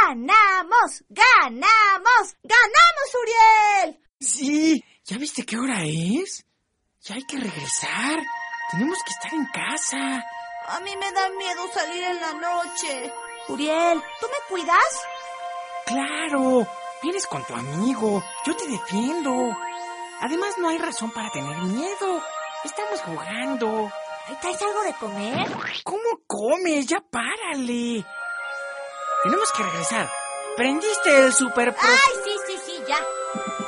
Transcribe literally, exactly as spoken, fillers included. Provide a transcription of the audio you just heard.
¡Ganamos! ¡Ganamos! ¡Ganamos, Uriel! Sí, ¿ya viste qué hora es? Ya hay que regresar. Tenemos que estar en casa. A mí me da miedo salir en la noche. Uriel, ¿tú me cuidas? Claro, vienes con tu amigo. Yo te defiendo. Además, no hay razón para tener miedo. Estamos jugando. ¿Traes algo de comer? ¿Cómo comes? Ya párale. Tenemos que regresar. ¿Prendiste el super pro... ¡Ay, sí, sí, sí, ya!